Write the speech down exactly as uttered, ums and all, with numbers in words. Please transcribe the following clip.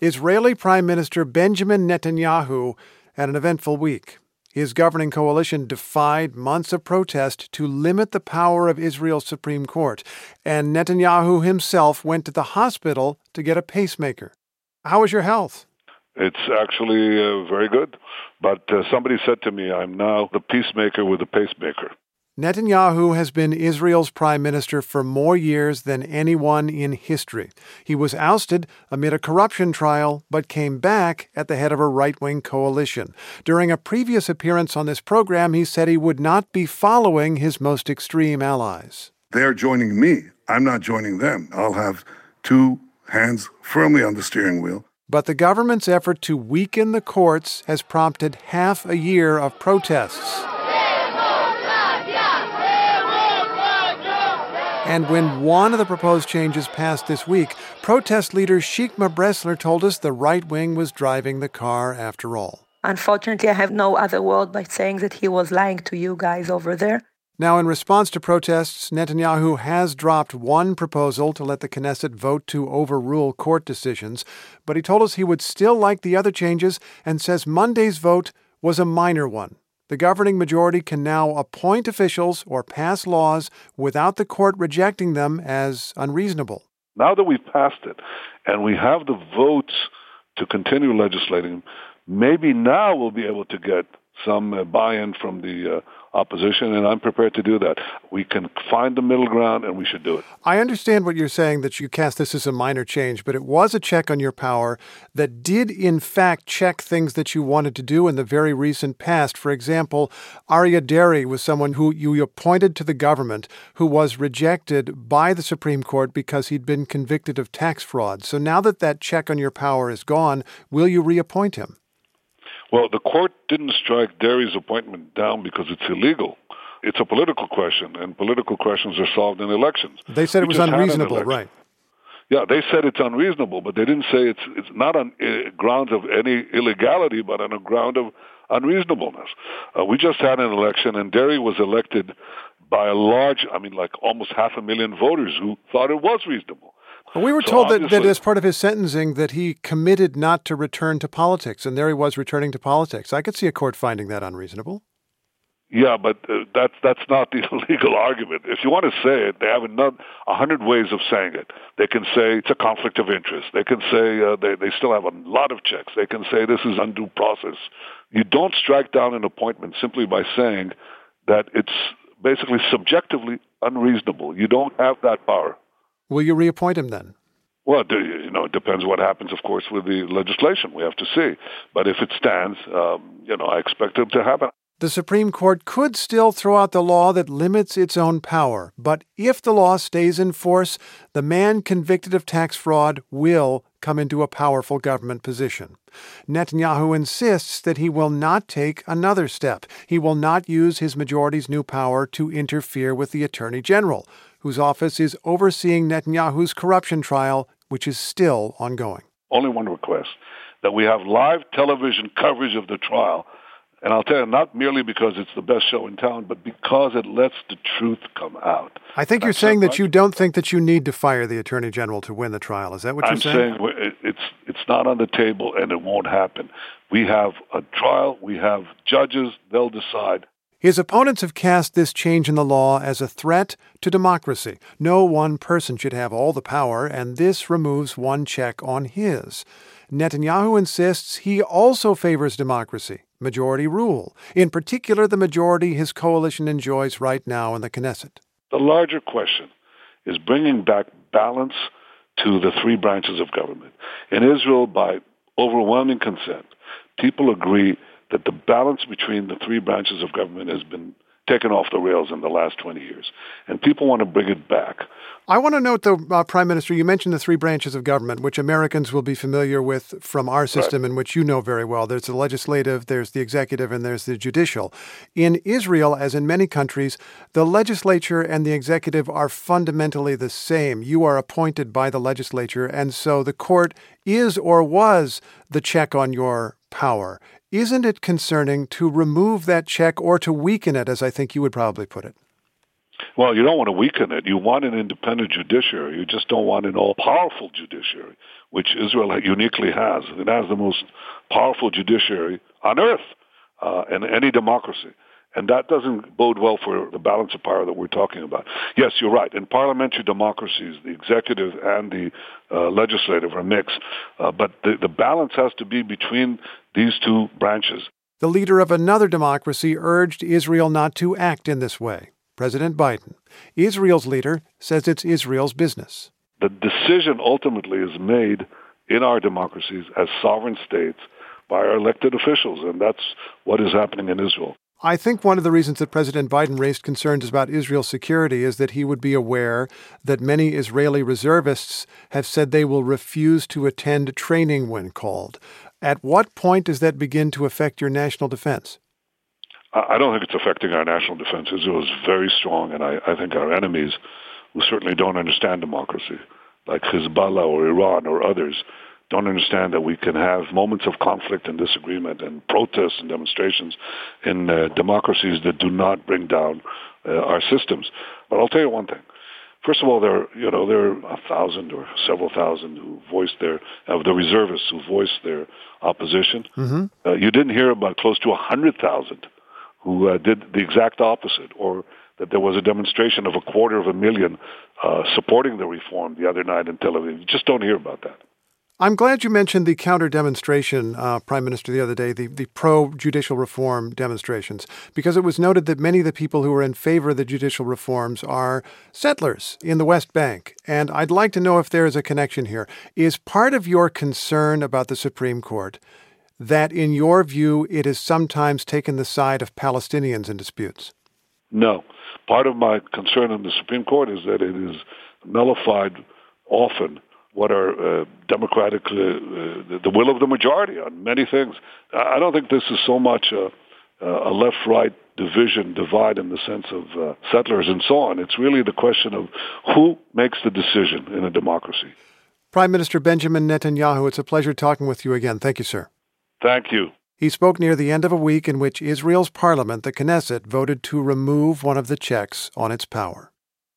Israeli Prime Minister Benjamin Netanyahu had an eventful week. His governing coalition defied months of protest to limit the power of Israel's Supreme Court, and Netanyahu himself went to the hospital to get a pacemaker. How is your health? It's actually uh, very good, but uh, somebody said to me, I'm now the peacemaker with the pacemaker. Netanyahu has been Israel's prime minister for more years than anyone in history. He was ousted amid a corruption trial, but came back at the head of a right-wing coalition. During a previous appearance on this program, he said he would not be following his most extreme allies. They're joining me. I'm not joining them. I'll have two hands firmly on the steering wheel. But the government's effort to weaken the courts has prompted half a year of protests. And when one of the proposed changes passed this week, protest leader Shikma Bressler told us the right wing was driving the car after all. Unfortunately, I have no other word by saying that he was lying to you guys over there. Now, in response to protests, Netanyahu has dropped one proposal to let the Knesset vote to overrule court decisions, but he told us he would still like the other changes and says Monday's vote was a minor one. The governing majority can now appoint officials or pass laws without the court rejecting them as unreasonable. Now that we've passed it and we have the votes to continue legislating, maybe now we'll be able to get some uh, buy-in from the uh, opposition, and I'm prepared to do that. We can find the middle ground, and we should do it. I understand what you're saying, that you cast this as a minor change, but it was a check on your power that did, in fact, check things that you wanted to do in the very recent past. For example, Aryeh Deri was someone who you appointed to the government who was rejected by the Supreme Court because he'd been convicted of tax fraud. So now that that check on your power is gone, will you reappoint him? Well, the court didn't strike Deri's appointment down because it's illegal. It's a political question, and political questions are solved in elections. They said it was unreasonable, right? Yeah, they said it's unreasonable, but they didn't say it's it's not on uh, grounds of any illegality, but on a ground of unreasonableness. Uh, we just had an election, and Deri was elected by a large, I mean, like almost half a million voters who thought it was reasonable. Well, we were so told that, that as part of his sentencing that he committed not to return to politics, and there he was returning to politics. I could see a court finding that unreasonable. Yeah, but uh, that's that's not the legal argument. If you want to say it, they have a hundred ways of saying it. They can say it's a conflict of interest. They can say uh, they, they still have a lot of checks. They can say this is undue process. You don't strike down an appointment simply by saying that it's basically subjectively unreasonable. You don't have that power. Will you reappoint him then? Well, you know, it depends what happens, of course, with the legislation. We have to see. But if it stands, um, you know, I expect it to happen. The Supreme Court could still throw out the law that limits its own power. But if the law stays in force, the man convicted of tax fraud will come into a powerful government position. Netanyahu insists that he will not take another step. He will not use his majority's new power to interfere with the Attorney General, whose office is overseeing Netanyahu's corruption trial, which is still ongoing. Only one request, that we have live television coverage of the trial. And I'll tell you, not merely because it's the best show in town, but because it lets the truth come out. I think That's you're saying it, that right? you don't think that you need to fire the Attorney General to win the trial. Is that what you're I'm saying? saying it- it's it's not on the table, and it won't happen. We have a trial. We have judges. They'll decide. His opponents have cast this change in the law as a threat to democracy. No one person should have all the power, and this removes one check on his. Netanyahu insists he also favors democracy, majority rule, in particular the majority his coalition enjoys right now in the Knesset. The larger question is bringing back balance to the three branches of government. In Israel, by overwhelming consent, people agree that the balance between the three branches of government has been taken off the rails in the last twenty years, and people want to bring it back. I want to note, though, uh, Prime Minister, you mentioned the three branches of government, which Americans will be familiar with from our system, Right. and which you know very well. There's the legislative, there's the executive, and there's the judicial. In Israel, as in many countries, the legislature and the executive are fundamentally the same. You are appointed by the legislature, and so the court is or was the check on your power. Isn't it concerning to remove that check or to weaken it, as I think you would probably put it? Well, you don't want to weaken it. You want an independent judiciary. You just don't want an all-powerful judiciary, which Israel uniquely has. It has the most powerful judiciary on earth uh, in any democracy. And that doesn't bode well for the balance of power that we're talking about. Yes, you're right. In parliamentary democracies, the executive and the uh, legislative are mixed. Uh, but the, the balance has to be between these two branches. The leader of another democracy urged Israel not to act in this way. President Biden. Israel's leader says it's Israel's business. The decision ultimately is made in our democracies as sovereign states by our elected officials, and that's what is happening in Israel. I think one of the reasons that President Biden raised concerns about Israel's security is that he would be aware that many Israeli reservists have said they will refuse to attend training when called. At what point does that begin to affect your national defense? I don't think it's affecting our national defense. Israel is very strong, and I, I think our enemies, who certainly don't understand democracy, like Hezbollah or Iran or others, don't understand that we can have moments of conflict and disagreement and protests and demonstrations in uh, democracies that do not bring down uh, our systems. But I'll tell you one thing. First of all, there are, you know, there are a thousand or several thousand who voiced their, uh, the reservists who voiced their opposition. Mm-hmm. Uh, you didn't hear about close to a hundred thousand who uh, did the exact opposite, or that there was a demonstration of a quarter of a million uh, supporting the reform the other night in Tel Aviv. You just don't hear about that. I'm glad you mentioned the counter-demonstration, uh, Prime Minister, the other day, the, the pro-judicial reform demonstrations, because it was noted that many of the people who are in favor of the judicial reforms are settlers in the West Bank. And I'd like to know if there is a connection here. Is part of your concern about the Supreme Court that, in your view, it has sometimes taken the side of Palestinians in disputes? No. Part of my concern in the Supreme Court is that it is nullified often what are uh, democratic, uh, uh, the will of the majority on many things. I don't think this is so much a, a left-right division, divide in the sense of uh, settlers and so on. It's really the question of who makes the decision in a democracy. Prime Minister Benjamin Netanyahu, it's a pleasure talking with you again. Thank you, sir. Thank you. He spoke near the end of a week in which Israel's parliament, the Knesset, voted to remove one of the checks on its power.